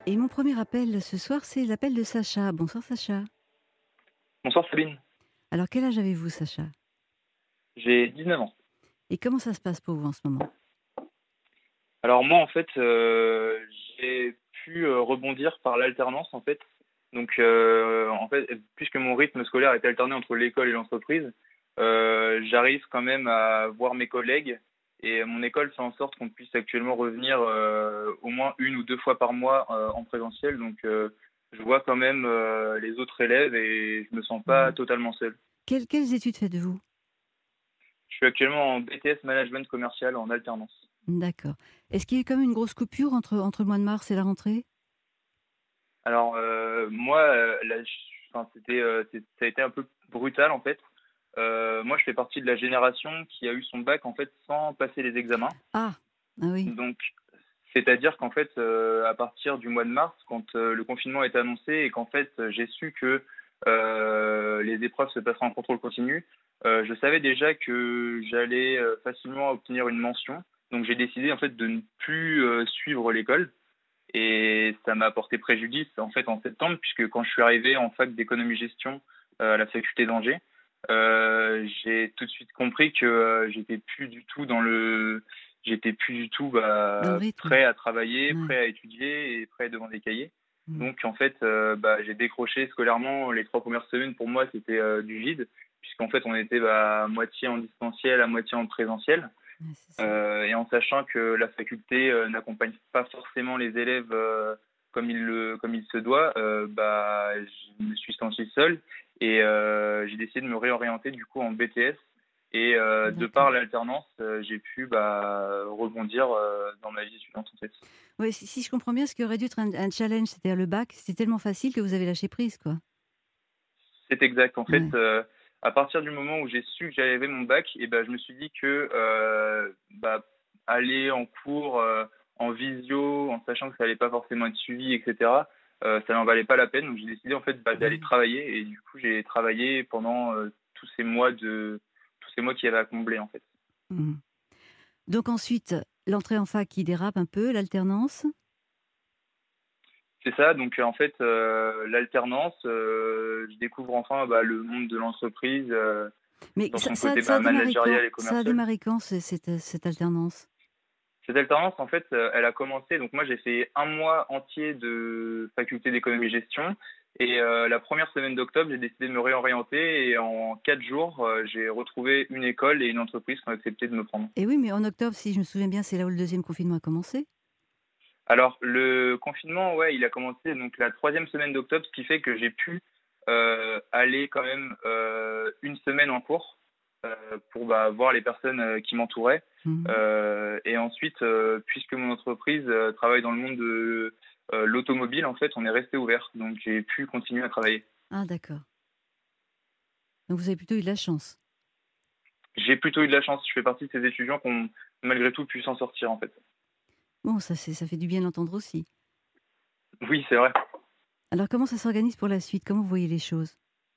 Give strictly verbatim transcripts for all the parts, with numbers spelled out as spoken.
Et mon premier appel ce soir, c'est l'appel de Sacha. Bonsoir Sacha. Bonsoir Sabine, Alors quel âge avez-vous Sacha? j'ai dix-neuf ans. Et comment ça se passe pour vous en ce moment? Alors moi en fait, heu, j'ai pu, heu, rebondir par l'alternance en fait. Donc heu, en fait, puisque mon rythme scolaire est alterné entre l'école et l'entreprise, heu, j'arrive quand même à voir mes collègues et mon école fait en sorte qu'on puisse actuellement revenir, heu, au moins une ou deux fois par mois, heu, en présentiel. Donc heu, je vois quand même, heu, les autres élèves et je me sens pas Mmh. totalement seul. Quelles quelles études faites-vous? Je suis actuellement en B T S management commercial en alternance. D'accord. Est-ce qu'il y a eu comme une grosse coupure entre entre le mois de mars et la rentrée? Alors, heu, moi, heu, là, j enfin, c'était, heu, c'est ça a été un peu brutal, en fait. Heu, moi, je fais partie de la génération qui a eu son bac, en fait, sans passer les examens. Ah! Ah oui. Donc, c'est-à-dire qu'en fait, heu, à partir du mois de mars, quand, heu, le confinement a été annoncé et qu'en fait, j'ai su que, heu, les épreuves se passeraient en contrôle continu, heu, je savais déjà que j'allais, heu, facilement obtenir une mention. Donc j'ai décidé, en fait, de ne plus, heu, suivre l'école. Et ça m'a porté préjudice en fait en septembre, puisque quand je suis arrivé en fac d'économie-gestion euh, à la faculté d'Angers, euh, j'ai tout de suite compris que euh, j'étais plus du tout dans le, j'étais plus du tout Dans le bah, rythme? prêt à travailler, Ouais. prêt à étudier et prêt devant des cahiers. Mmh. Donc en fait, euh, bah, j'ai décroché scolairement. Les trois premières semaines pour moi c'était euh, du vide, puisqu'en fait on était bah, à moitié en distanciel, à moitié en présentiel. Ouais, c'est ça. Euh, et en sachant que la faculté euh, n'accompagne pas forcément les élèves euh, comme il le comme il se doit, euh, bah je me suis senti seul et euh, j'ai décidé de me réorienter du coup en B T S. Et euh, de D'accord. par l'alternance, euh, j'ai pu bah, rebondir euh, dans ma vie étudiante en fait. Ouais, si si je comprends bien, ce qui aurait dû être un un challenge, c'est-à-dire le bac, c'était tellement facile que vous avez lâché prise, quoi? C'est exact. En fait, Ouais. euh, à partir du moment où j'ai su que j'avais mon bac, et ben, je me suis dit que euh, bah, aller en cours euh, en visio, en sachant que ça allait pas forcément être suivi, et cetera, euh, ça n'en valait pas la peine. Donc j'ai décidé en fait bah, Bah d'aller oui. travailler et du coup j'ai travaillé pendant euh, tous ces mois de tous ces mois qu'il y avait à combler en fait. Mmh. Donc ensuite, l'entrée en fac qui dérape un peu, l'alternance? C'est ça. Donc en fait euh, l'alternance, euh, je découvre enfin bah, le monde de l'entreprise euh, Mais dans ça son ça côté ça a bah, démarré quand? managérial et Ça a commercial. démarré quand, ce cette, cette alternance? Cette alternance, en fait, euh, elle a commencé. Donc, moi, j'ai fait un mois entier de faculté d'économie-gestion. Et euh, la première semaine d'octobre, j'ai décidé de me réorienter. Et en quatre jours, euh, j'ai retrouvé une école et une entreprise qui ont accepté de me prendre. Et oui, mais en octobre, si je me souviens bien, c'est là où le deuxième confinement a commencé? Alors, le confinement, ouais, il a commencé donc la troisième semaine d'octobre, ce qui fait que j'ai pu euh, aller quand même euh, une semaine en cours euh, pour bah, voir les personnes euh, qui m'entouraient. Mmh. Euh, et ensuite, euh, puisque mon entreprise euh, travaille dans le monde de euh, l'automobile, en fait, on est resté ouvert. Donc, j'ai pu continuer à travailler. Ah d'accord. Donc vous avez plutôt eu de la chance. J'ai plutôt eu de la chance. Je fais partie de ces étudiants qui ont malgré tout pu s'en sortir, en fait. Bon, ça c'est ça fait du bien d'entendre aussi. Oui, c'est vrai. Alors comment ça s'organise pour la suite? Comment vous voyez les choses?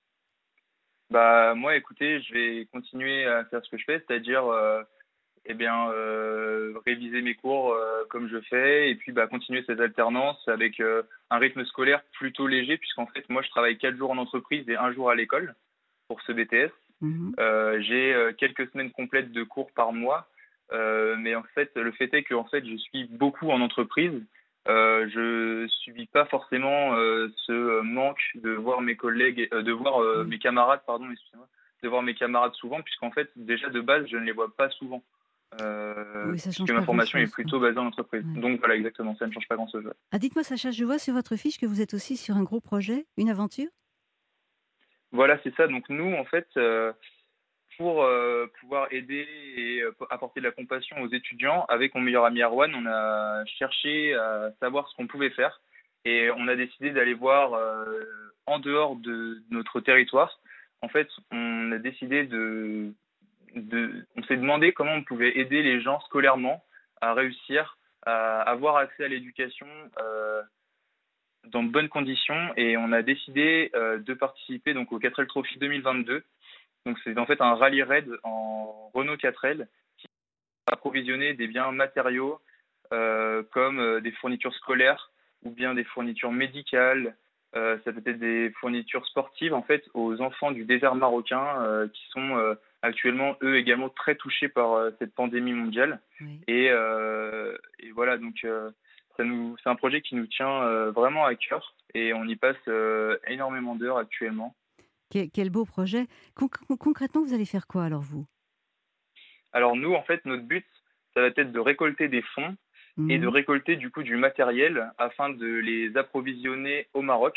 Bah, moi, écoutez, je vais continuer à faire ce que je fais, c'est-à-dire euh, eh bien, euh, réviser mes cours euh, comme je fais et puis bah, continuer cette alternance avec euh, un rythme scolaire plutôt léger puisqu'en fait, moi, je travaille quatre jours en entreprise et un jour à l'école pour ce B T S. Mmh. Euh, j'ai euh, quelques semaines complètes de cours par mois, euh, mais en fait, le fait est que en fait, je suis beaucoup en entreprise. Euh, je subis pas forcément euh, ce manque de voir mes collègues, euh, de voir euh, Mmh. mes camarades, pardon, excusez-moi, de voir mes camarades souvent, puisqu'en fait, déjà de base, je ne les vois pas souvent, euh, Oui, ça puisque change ma pas formation est grand-chose, quoi. plutôt basée en entreprise. Ouais. Donc voilà, exactement, ça ne change pas grand-chose. Ouais. Ah dites-moi Sacha, je vois sur votre fiche que vous êtes aussi sur un gros projet, une aventure? Voilà, c'est ça. Donc nous, en fait, euh, pour euh, pouvoir aider et euh, apporter de la compassion aux étudiants, avec mon meilleur ami Arwan, on a cherché à savoir ce qu'on pouvait faire et on a décidé d'aller voir euh, en dehors de notre territoire. En fait, on a décidé de, de on s'est demandé comment on pouvait aider les gens scolairement à réussir à avoir accès à l'éducation euh, dans de bonnes conditions et on a décidé euh, de participer donc au quatre L Trophy deux mille vingt-deux. Donc c'est en fait un rallye raid en Renault quatre L qui va approvisionner des biens matériaux euh, comme euh, des fournitures scolaires ou bien des fournitures médicales. Euh, ça peut être des fournitures sportives en fait aux enfants du désert marocain euh, qui sont euh, actuellement eux également très touchés par euh, cette pandémie mondiale. Oui. Et, euh, et voilà donc euh, ça nous, c'est un projet qui nous tient euh, vraiment à cœur et on y passe euh, énormément d'heures actuellement. Quel, quel beau projet. Conc- concrètement, vous allez faire quoi alors vous? Alors nous en fait notre but ça va être de récolter des fonds et de Mhm. récolter du coup du matériel afin de les approvisionner au Maroc.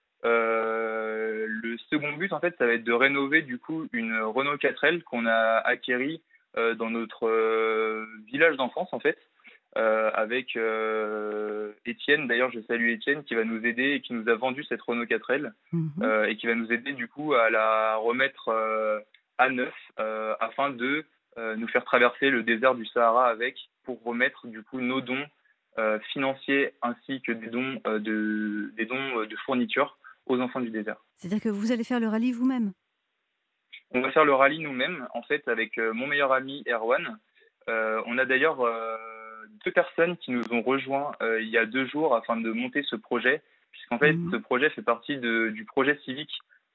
Euh, le second but, en fait, ça va être de rénover du coup une Renault quatre L qu'on a acquérie euh, dans notre euh, village d'enfance, en fait, euh, avec euh, Étienne. D'ailleurs, je salue Étienne qui va nous aider et qui nous a vendu cette Renault quatre L Mhm. euh, et qui va nous aider du coup à la remettre euh, à neuf euh, afin de euh, nous faire traverser le désert du Sahara avec pour remettre du coup nos dons euh, financiers ainsi que des dons euh, de des dons euh, de fournitures aux enfants du désert. C'est-à-dire que vous allez faire le rallye vous-même? On va faire le rallye nous-mêmes, en fait, avec euh, mon meilleur ami Erwan. Euh, on a d'ailleurs euh, deux personnes qui nous ont rejoints euh, il y a deux jours afin de monter ce projet, puisqu'en fait, ce Mhm. projet fait partie de, du projet civique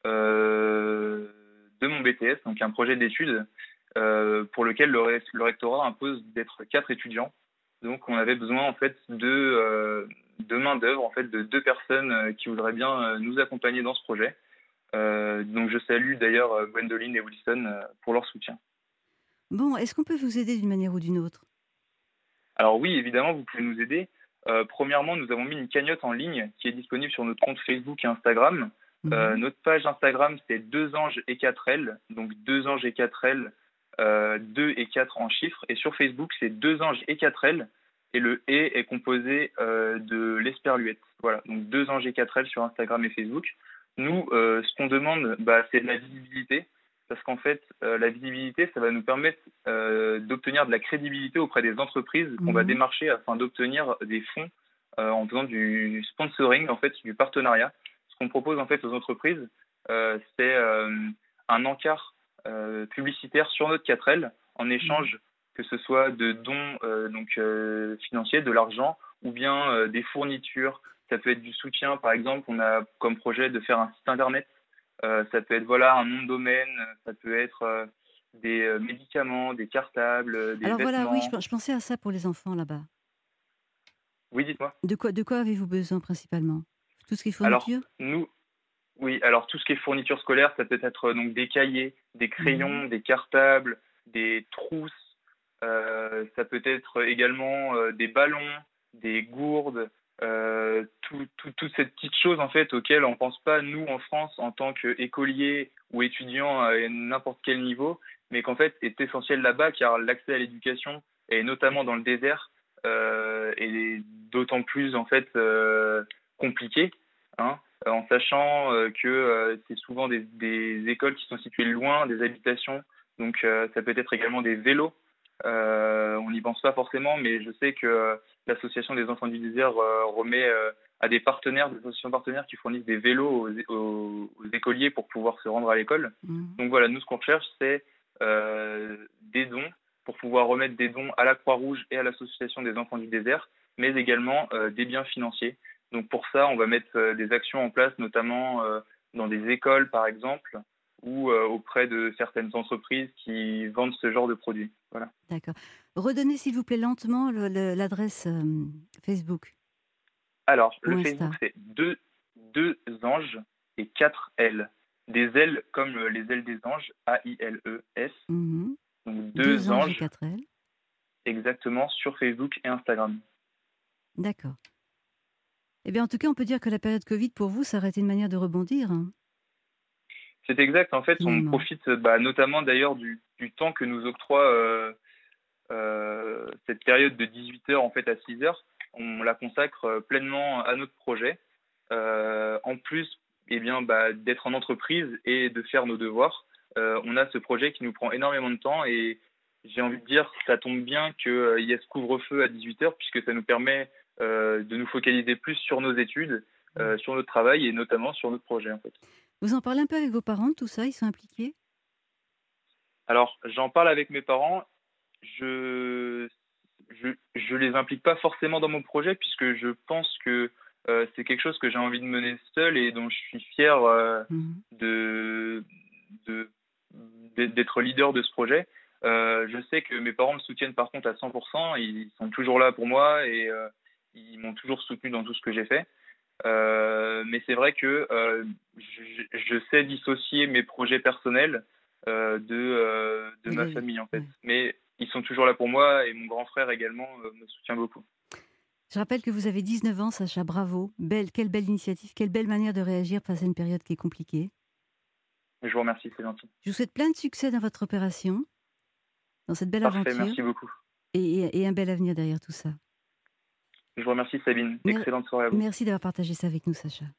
euh, de mon B T S, donc un projet d'études euh, pour lequel le, ré- le rectorat impose d'être quatre étudiants. Donc, on avait besoin en fait de, euh, de main d'œuvre, en fait, de deux personnes euh, qui voudraient bien euh, nous accompagner dans ce projet. Euh, donc je salue d'ailleurs euh, Gwendoline et Wilson euh, pour leur soutien. Bon, est-ce qu'on peut vous aider d'une manière ou d'une autre? Alors oui, évidemment, vous pouvez nous aider. Euh, premièrement, nous avons mis une cagnotte en ligne qui est disponible sur notre compte Facebook et Instagram. Euh, Mhm. notre page Instagram, c'est deux anges et quatre L, donc deux anges et quatre L, euh, deux et quatre en chiffres. Et sur Facebook, c'est deux anges et quatre L, et le et est composé euh, de l'esperluette. Voilà, donc deux anges et quatre L sur Instagram et Facebook. Nous, euh, ce qu'on demande, bah, c'est de la visibilité, parce qu'en fait, euh, la visibilité, ça va nous permettre euh, d'obtenir de la crédibilité auprès des entreprises qu'on va Mhm. démarcher afin d'obtenir des fonds euh, en faisant du sponsoring, en fait, du partenariat. Ce qu'on propose en fait aux entreprises, euh, c'est euh, un encart euh, publicitaire sur notre quatre L en Mhm. échange que ce soit de dons euh, donc euh, financiers, de l'argent, ou bien euh, des fournitures. Ça peut être du soutien, par exemple, on a comme projet de faire un site internet. Euh, ça peut être voilà un nom de domaine, ça peut être euh, des euh, médicaments, des cartables, euh, des Alors voilà, oui, je, vêtements. pen- je pensais à ça pour les enfants là-bas. Oui, dites-moi. De quoi, de quoi avez-vous besoin principalement? Tout ce qui est Alors, fourniture? nous, oui, alors tout ce qui est fourniture scolaire, ça peut être euh, donc des cahiers, des Mhm. crayons, des cartables, des trousses. Euh, ça peut être également euh, des ballons, des gourdes, euh, tout- tout- toutes ces petites choses en fait auxquelles on pense pas nous en France en tant qu'écoliers ou étudiants à n'importe quel niveau, mais qu'en fait est essentiel là-bas car l'accès à l'éducation et notamment dans le désert euh, est d'autant plus en fait euh, compliqué, hein, euh, en sachant euh, que euh, c'est souvent des, des écoles qui sont situées loin des habitations, donc euh, ça peut être également des vélos. Euh, on n'y pense pas forcément, mais je sais que euh, l'association des enfants du désert euh, remet euh, à des partenaires, des associations partenaires qui fournissent des vélos aux, aux- aux écoliers pour pouvoir se rendre à l'école. Mhm. Donc voilà, nous ce qu'on recherche, c'est euh, des dons pour pouvoir remettre des dons à la Croix-Rouge et à l'association des enfants du désert, mais également euh, des biens financiers. Donc pour ça, on va mettre euh, des actions en place, notamment euh, dans des écoles par exemple, ou euh, auprès de certaines entreprises qui vendent ce genre de produits. Voilà. D'accord. Redonnez s'il vous plaît lentement le- le- l'adresse euh, Facebook Alors, ou le Facebook, Insta. c'est deux, deux anges et quatre L. Des ailes comme euh, les ailes des anges, A I L E S. Mhm. Donc Deux deux anges et anges quatre ailes. exactement sur Facebook et Instagram. D'accord. Eh bien, en tout cas, on peut dire que la période Covid, pour vous, ça aurait été une manière de rebondir, hein, C'est exact, en fait, on finalement. profite bah, notamment d'ailleurs du, du temps que nous octroie euh, euh, cette période de dix-huit heures en fait à six heures. On la consacre euh, pleinement à notre projet. Euh, en plus, eh bien, bah, d'être en entreprise et de faire nos devoirs, euh, on a ce projet qui nous prend énormément de temps et j'ai envie de dire ça tombe bien qu'il euh, y ait ce couvre-feu à dix-huit heures puisque ça nous permet euh, de nous focaliser plus sur nos études, Ouais. euh, sur notre travail et notamment sur notre projet en fait. Vous en parlez un peu avec vos parents de tout ça? Ils sont impliqués? Alors j'en parle avec mes parents, je, je je les implique pas forcément dans mon projet puisque je pense que heu, c'est quelque chose que j'ai envie de mener seul et dont je suis fier, heu, Mmh. de de d'ê d'être leader de ce projet. Heu, je sais que mes parents me soutiennent par contre à cent. Ils sont toujours là pour moi et heu, ils m'ont toujours soutenu dans tout ce que j'ai fait. Heu, mais c'est vrai que, heu, je je sais dissocier mes projets personnels, heu, de, heu, de De ma la vie, famille, en fait. ouais. Mais ils sont toujours là pour moi et mon grand frère également, heu, me soutient beaucoup. Je rappelle que vous avez dix-neuf ans, Sacha, bravo. Belle quelle belle initiative, quelle belle manière de réagir face à une période qui est compliquée. Je vous remercie, c'est gentil. Je vous souhaite plein de succès dans votre opération, dans cette belle Parfait, aventure merci beaucoup. et et et un bel avenir derrière tout ça. Je vous remercie Sabine. Mer Excellente soirée à vous. merci d'avoir partagé ça avec nous, Sacha.